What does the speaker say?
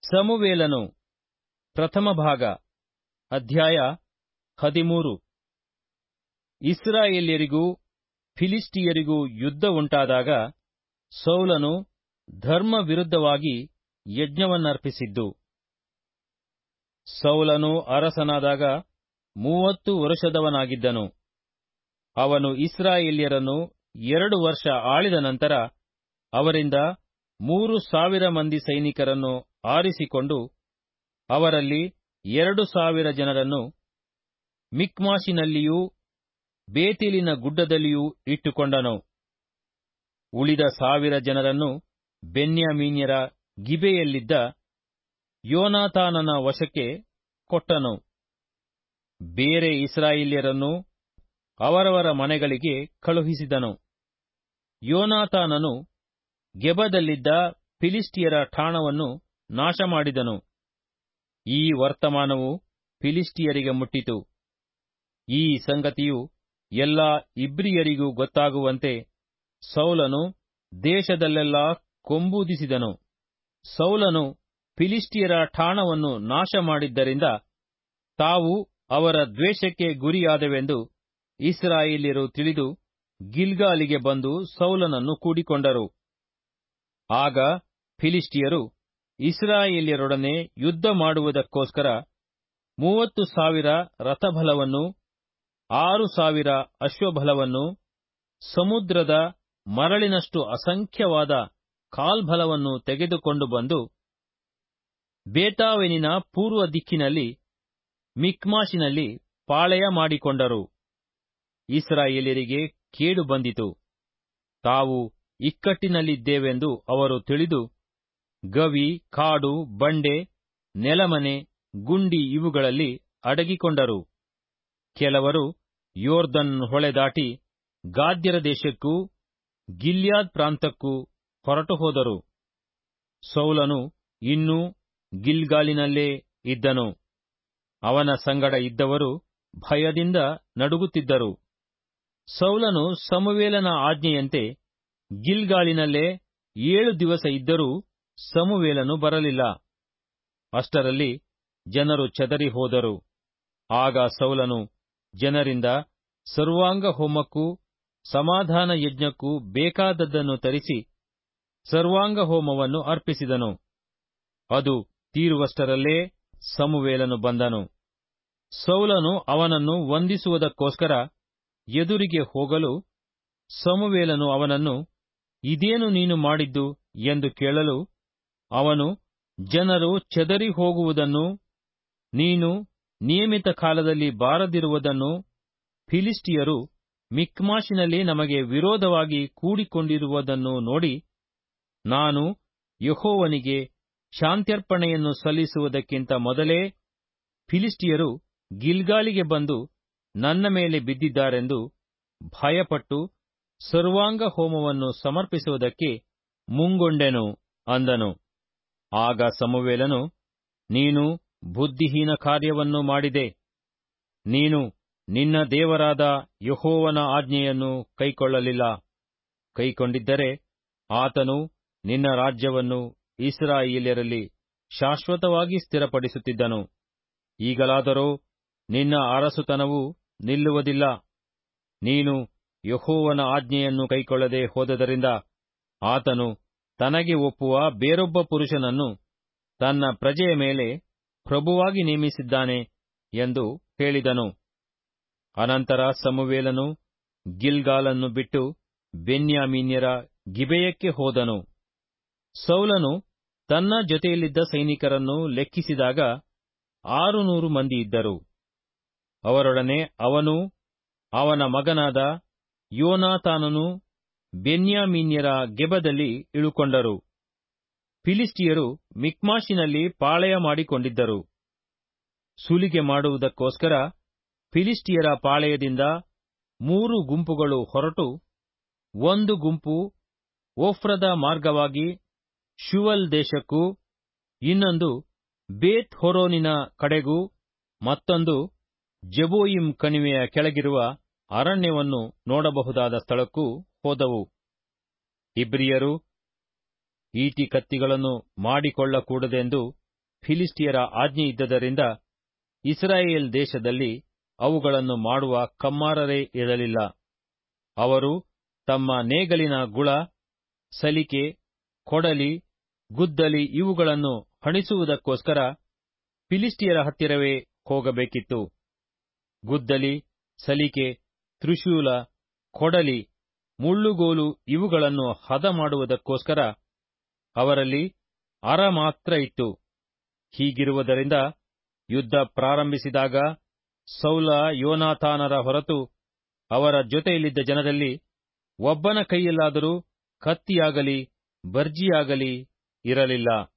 ಸಮುವೇಲನು ಪ್ರಥಮ ಭಾಗ ಅಧ್ಯಾಯ 13. ಇಸ್ರಾಯೇಲ್ಯರಿಗೂ ಫಿಲಿಷ್ಟಿಯರಿಗೂ ಯುದ್ಧ ಉಂಟಾದಾಗ ಸೌಲನು ಧರ್ಮ ವಿರುದ್ಧವಾಗಿ ಯಜ್ಞವನ್ನರ್ಪಿಸಿದ್ದು. ಸೌಲನು ಅರಸನಾದಾಗ 30 ವರುಷದವನಾಗಿದ್ದನು. ಅವನು ಇಸ್ರಾಯೇಲ್ಯರನ್ನು 2 ವರ್ಷ ಆಳಿದ ನಂತರ ಅವರಿಂದ 3,000 ಮಂದಿ ಸೈನಿಕರನ್ನು ಆರಿಸಿಕೊಂಡು ಅವರಲ್ಲಿ 2,000 ಜನರನ್ನು ಮಿಕ್ಮಾಷಿನಲ್ಲಿಯೂ ಬೇತೇಲಿನ ಗುಡ್ಡದಲ್ಲಿಯೂ ಇಟ್ಟುಕೊಂಡನು. ಉಳಿದ 1,000 ಜನರನ್ನು ಬೆನ್ಯಾಮೀನ್ಯರ ಗಿಬೆಯಲ್ಲಿದ್ದ ಯೋನಾತಾನನ ವಶಕ್ಕೆ ಕೊಟ್ಟನು. ಬೇರೆ ಇಸ್ರಾಯೇಲ್ಯರನ್ನು ಅವರವರ ಮನೆಗಳಿಗೆ ಕಳುಹಿಸಿದನು. ಯೋನಾತಾನನು ಗೆಬದಲ್ಲಿದ್ದ ಫಿಲಿಷ್ಟಿಯರ ಠಾಣವನ್ನು ನಾಶಮಾಡಿದನು. ಈ ವರ್ತಮಾನವು ಫಿಲಿಷ್ಟಿಯರಿಗೆ ಮುಟ್ಟಿತು. ಈ ಸಂಗತಿಯು ಎಲ್ಲಾ ಇಬ್ರಿಯರಿಗೂ ಗೊತ್ತಾಗುವಂತೆ ಸೌಲನು ದೇಶದಲ್ಲೆಲ್ಲಾ ಕೊಂಬೂದಿಸಿದನು. ಸೌಲನು ಫಿಲಿಷ್ಟಿಯರ ಠಾಣವನ್ನು ನಾಶಮಾಡಿದ್ದರಿಂದ ತಾವು ಅವರ ದ್ವೇಷಕ್ಕೆ ಗುರಿಯಾದವೆಂದು ಇಸ್ರಾಯೇಲ್ಯರು ತಿಳಿದು ಗಿಲ್ಗಾಲಿಗೆ ಬಂದು ಸೌಲನನ್ನು ಕೂಡಿಕೊಂಡರು. ಆಗ ಫಿಲಿಷ್ಟಿಯರು ಇಸ್ರಾಯೇಲ್ಯರೊಡನೆ ಯುದ್ಧ ಮಾಡುವುದಕ್ಕೋಸ್ಕರ 30,000 ರಥಬಲವನ್ನೂ 6,000 ಅಶ್ವಬಲವನ್ನೂ ಸಮುದ್ರದ ಮರಳಿನಷ್ಟು ಅಸಂಖ್ಯವಾದ ಕಾಲ್ಬಲವನ್ನು ತೆಗೆದುಕೊಂಡು ಬಂದು ಬೇತಾವೆನಿನ ಪೂರ್ವ ದಿಕ್ಕಿನಲ್ಲಿ ಮಿಕ್ಮಾಷಿನಲ್ಲಿ ಪಾಳೆಯ ಮಾಡಿಕೊಂಡರು. ಇಸ್ರಾಯೇಲ್ಯರಿಗೆ ಕೇಡು ಬಂದಿತು. ತಾವು ಇಕ್ಕಟ್ಟಿನಲ್ಲಿದ್ದೇವೆಂದು ಅವರು ತಿಳಿದು ಗವಿ, ಕಾಡು, ಬಂಡೆ, ನೆಲಮನೆ, ಗುಂಡಿ ಇವುಗಳಲ್ಲಿ ಅಡಗಿಕೊಂಡರು. ಕೆಲವರು ಯೋರ್ದನ್ ಹೊಳೆ ದಾಟಿ ಗಾದ್ಯರ ದೇಶಕ್ಕೂ ಗಿಲ್ಯಾದ್ ಪ್ರಾಂತಕ್ಕೂ ಹೊರಟು ಹೋದರು. ಸೌಲನು ಇನ್ನೂ ಗಿಲ್ಗಾಲಿನಲ್ಲೇ ಇದ್ದನು. ಅವನ ಸಂಗಡ ಇದ್ದವರು ಭಯದಿಂದ ನಡುಗುತ್ತಿದ್ದರು. ಸೌಲನು ಸಮುವೇಲನ ಆಜ್ಞೆಯಂತೆ ಗಿಲ್ಗಾಲಿನಲ್ಲೇ 7 ದಿವಸ ಇದ್ದರೂ ಸಮುವೇಲನು ಬರಲಿಲ್ಲ. ಅಷ್ಟರಲ್ಲಿ ಜನರು ಚದರಿ ಹೋದರು. ಆಗ ಸೌಲನು ಜನರಿಂದ ಸರ್ವಾಂಗ ಹೋಮಕ್ಕೂ ಸಮಾಧಾನ ಯಜ್ಞಕ್ಕೂ ಬೇಕಾದದ್ದನ್ನು ತರಿಸಿ ಸರ್ವಾಂಗ ಹೋಮವನ್ನು ಅರ್ಪಿಸಿದನು. ಅದು ತೀರುವಷ್ಟರಲ್ಲೇ ಸಮುವೇಲನು ಬಂದನು. ಸೌಲನು ಅವನನ್ನು ವಂದಿಸುವುದಕ್ಕೋಸ್ಕರ ಎದುರಿಗೆ ಹೋಗಲು ಸಮುವೇಲನು ಅವನನ್ನು, ಇದೇನು ನೀನು ಮಾಡಿದ್ದು ಎಂದು ಕೇಳಲು ಅವನು ಜನರು ಚದರಿ ಹೋಗುವುದನ್ನೂ ನೀನು ನಿಯಮಿತ ಕಾಲದಲ್ಲಿ ಬಾರದಿರುವುದನ್ನೂ ಫಿಲಿಷ್ಟಿಯರು ಮಿಕ್ಮಾಷಿನಲ್ಲಿ ನಮಗೆ ವಿರೋಧವಾಗಿ ಕೂಡಿಕೊಂಡಿರುವುದನ್ನು ನೋಡಿ, ನಾನು ಯೆಹೋವನಿಗೆ ಶಾಂತ್ಯರ್ಪಣೆಯನ್ನು ಸಲ್ಲಿಸುವುದಕ್ಕಿಂತ ಮೊದಲೇ ಫಿಲಿಷ್ಟಿಯರು ಗಿಲ್ಗಾಲಿಗೆ ಬಂದು ನನ್ನ ಮೇಲೆ ಬಿದ್ದಿದ್ದಾರೆಂದು ಭಯಪಟ್ಟು ಸರ್ವಾಂಗ ಹೋಮವನ್ನು ಸಮರ್ಪಿಸುವುದಕ್ಕೆ ಮುಂಗೊಂಡೆನು ಅಂದನು. ಆಗ ಸಮುವೇಲನು, ನೀನು ಬುದ್ಧಿಹೀನ ಕಾರ್ಯವನ್ನು ಮಾಡಿದೆ. ನೀನು ನಿನ್ನ ದೇವರಾದ ಯೆಹೋವನ ಆಜ್ಞೆಯನ್ನು ಕೈಕೊಳ್ಳಲಿಲ್ಲ. ಕೈಕೊಂಡಿದ್ದರೆ ಆತನು ನಿನ್ನ ರಾಜ್ಯವನ್ನು ಇಸ್ರಾಯೇಲ್ಯರಲ್ಲಿ ಶಾಶ್ವತವಾಗಿ ಸ್ಥಿರಪಡಿಸುತ್ತಿದ್ದನು. ಈಗಲಾದರೋ ನಿನ್ನ ಅರಸುತನವು ನಿಲ್ಲುವುದಿಲ್ಲ. ನೀನು ಯೆಹೋವನ ಆಜ್ಞೆಯನ್ನು ಕೈಕೊಳ್ಳದೆ ಹೋದದರಿಂದ ಆತನು ತನಗೆ ಒಪ್ಪುವ ಬೇರೊಬ್ಬ ಪುರುಷನನ್ನು ತನ್ನ ಪ್ರಜೆಯ ಮೇಲೆ ಪ್ರಭುವಾಗಿ ನೇಮಿಸಿದ್ದಾನೆ ಎಂದು ಹೇಳಿದನು. ಅನಂತರ ಸಮುವೇಲನು ಗಿಲ್ಗಾಲನ್ನು ಬಿಟ್ಟು ಬೆನ್ಯಾಮೀನ್ಯರ ಗಿಬೆಯಕ್ಕೆ ಹೋದನು. ಸೌಲನು ತನ್ನ ಜೊತೆಯಲ್ಲಿದ್ದ ಸೈನಿಕರನ್ನು ಲೆಕ್ಕಿಸಿದಾಗ 600 ಮಂದಿ ಇದ್ದರು. ಅವರೊಡನೆ ಅವನೂ ಅವನ ಮಗನಾದ ಯೋನಾತಾನನೂ ಬೆನ್ಯಾಮೀನ್ಯರ ಗೆಬದಲ್ಲಿ ಇಳುಕೊಂಡರು. ಫಿಲಿಷ್ಟಿಯರು ಮಿಕ್ಮಾಷಿನಲ್ಲಿ ಪಾಳೆಯ ಮಾಡಿಕೊಂಡಿದ್ದರು. ಸುಲಿಗೆ ಮಾಡುವುದಕ್ಕೋಸ್ಕರ ಫಿಲಿಷ್ಟಿಯರ ಪಾಳೆಯದಿಂದ 3 ಗುಂಪುಗಳು ಹೊರಟು, ಒಂದು ಗುಂಪು ಒಫ್ರದ ಮಾರ್ಗವಾಗಿ ಶುವಲ್ ದೇಶಕ್ಕೂ, ಇನ್ನೊಂದು ಬೇತ್ ಹೊರೋನಿನ ಕಡೆಗೂ, ಮತ್ತೊಂದು ಜೆಬೋಯಿಮ್ ಕಣಿವೆಯ ಕೆಳಗಿರುವ ಅರಣ್ಯವನ್ನು ನೋಡಬಹುದಾದ ಸ್ಥಳಕ್ಕೂ ಹೋದವು. ಇಬ್ರಿಯರು ಈಟಿ ಕತ್ತಿಗಳನ್ನು ಮಾಡಿಕೊಳ್ಳಕೂಡದೆಂದು ಫಿಲಿಸ್ಟಿಯರ ಆಜ್ಞೆ ಇದ್ದದರಿಂದ ಇಸ್ರಾಯೇಲ್ ದೇಶದಲ್ಲಿ ಅವುಗಳನ್ನು ಮಾಡುವ ಕಮ್ಮಾರರೇ ಇರಲಿಲ್ಲ. ಅವರು ತಮ್ಮ ನೇಗಲಿನ ಗುಳ, ಸಲಿಕೆ, ಕೊಡಲಿ, ಗುದ್ದಲಿ ಇವುಗಳನ್ನು ಹಣಿಸುವುದಕ್ಕೋಸ್ಕರ ಫಿಲಿಸ್ಟಿಯರ ಹತ್ತಿರವೇ ಹೋಗಬೇಕಿತ್ತು. ಗುದ್ದಲಿ, ಸಲಿಕೆ, ತ್ರಿಶೂಲ, ಕೊಡಲಿ, ಮುಳ್ಳುಗೋಲು ಇವುಗಳನ್ನು ಹದ ಮಾಡುವುದಕ್ಕೋಸ್ಕರ ಅವರಲ್ಲಿ ಅರ ಮಾತ್ರ ಇತ್ತು. ಹೀಗಿರುವುದರಿಂದ ಯುದ್ಧ ಪ್ರಾರಂಭಿಸಿದಾಗ ಸೌಲ, ಯೋನಾತಾನರ ಹೊರತು ಅವರ ಜೊತೆಯಲ್ಲಿದ್ದ ಜನರಲ್ಲಿ ಒಬ್ಬನ ಕೈಯಲ್ಲಾದರೂ ಕತ್ತಿಯಾಗಲಿ ಬರ್ಜಿಯಾಗಲಿ ಇರಲಿಲ್ಲ.